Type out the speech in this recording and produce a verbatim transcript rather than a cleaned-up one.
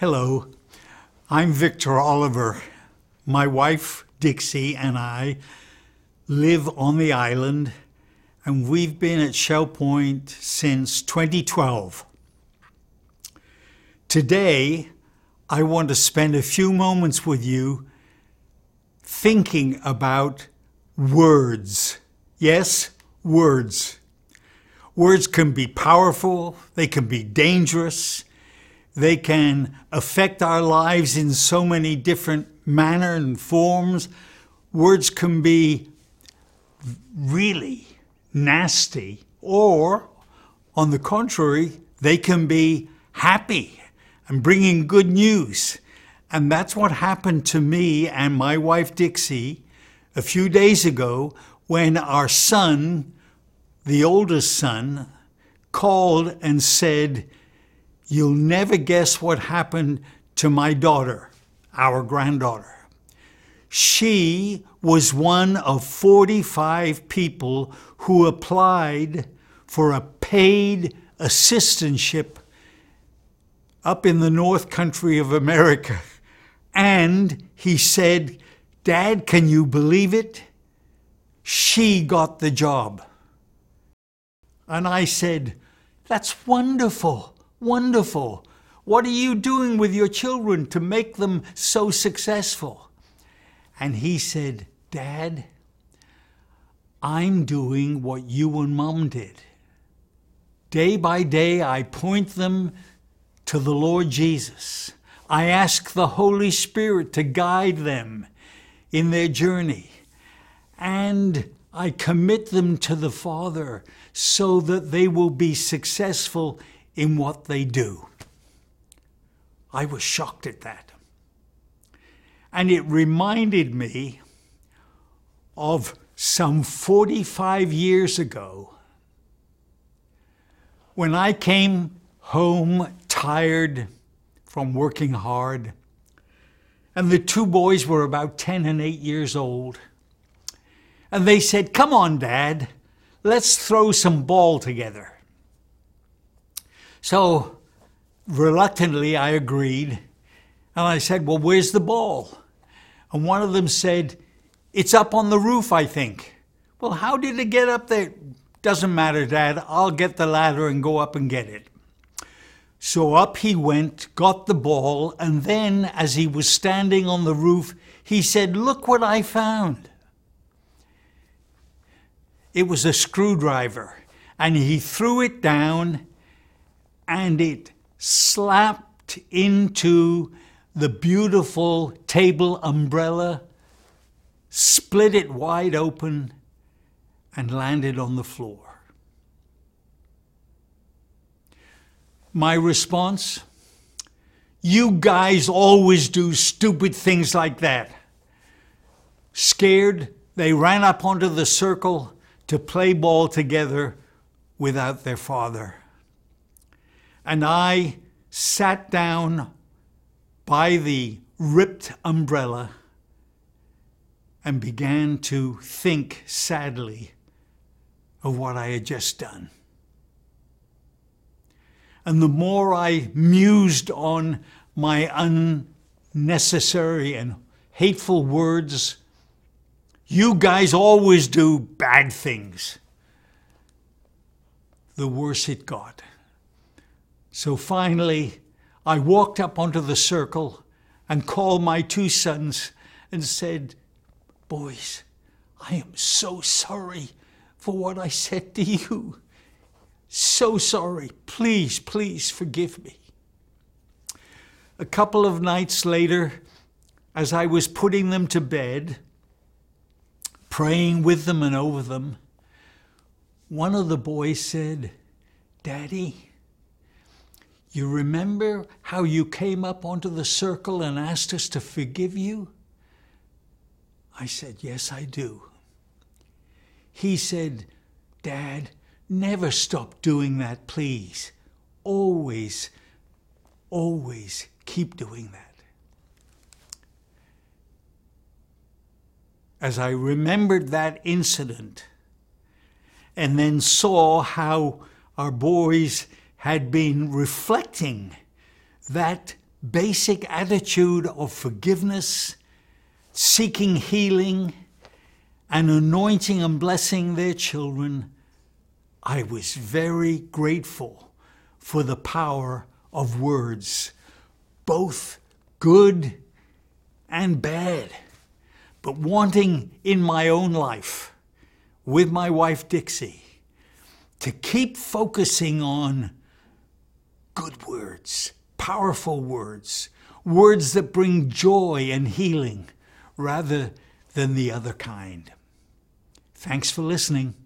Hello, I'm Victor Oliver. My wife, Dixie, and I live on the island, and we've been at Shell Point since twenty twelve. Today, I want to spend a few moments with you thinking about words. Yes, words. Words can be powerful, they can be dangerous, they can affect our lives in so many different manners and forms. Words can be really nasty, or on the contrary, they can be happy and bringing good news. And that's what happened to me and my wife Dixie a few days ago when our son, the oldest son, called and said, "You'll never guess what happened to my daughter, our granddaughter. She was one of forty-five people who applied for a paid assistantship up in the North Country of America." And he said, "Dad, can you believe it? She got the job." And I said, "That's wonderful. Wonderful. What are you doing with your children to make them so successful?" And he said, "Dad, I'm doing what you and Mom did. Day by day, I point them to the Lord Jesus. I ask the Holy Spirit to guide them in their journey. And I commit them to the Father so that they will be successful in what they do." I was shocked at that. And it reminded me of some forty-five years ago when I came home tired from working hard, and the two boys were about ten and eight years old. And they said, "Come on, Dad, let's throw some ball together." So reluctantly, I agreed. And I said, "Well, where's the ball?" And one of them said, "It's up on the roof, I think." "Well, how did it get up there?" "Doesn't matter, Dad. I'll get the ladder and go up and get it." So up he went, got the ball, and then as he was standing on the roof, he said, "Look what I found." It was a screwdriver, and he threw it down, and it slapped into the beautiful table umbrella, split it wide open, and landed on the floor. My response? "You guys always do stupid things like that." Scared, they ran up onto the circle to play ball together without their father. And I sat down by the ripped umbrella and began to think sadly of what I had just done. And the more I mused on my unnecessary and hateful words, "You guys always do bad things," the worse it got. So finally, I walked up onto the circle and called my two sons and said, "Boys, I am so sorry for what I said to you. So sorry. Please, please forgive me." A couple of nights later, as I was putting them to bed, praying with them and over them, one of the boys said, "Daddy, you remember how you came up onto the circle and asked us to forgive you?" I said, "Yes, I do." He said, "Dad, never stop doing that, please. Always, always keep doing that." As I remembered that incident and then saw how our boys had been reflecting that basic attitude of forgiveness, seeking healing, and anointing and blessing their children, I was very grateful for the power of words, both good and bad, but wanting in my own life, with my wife Dixie, to keep focusing on good words, powerful words, words that bring joy and healing rather than the other kind. Thanks for listening.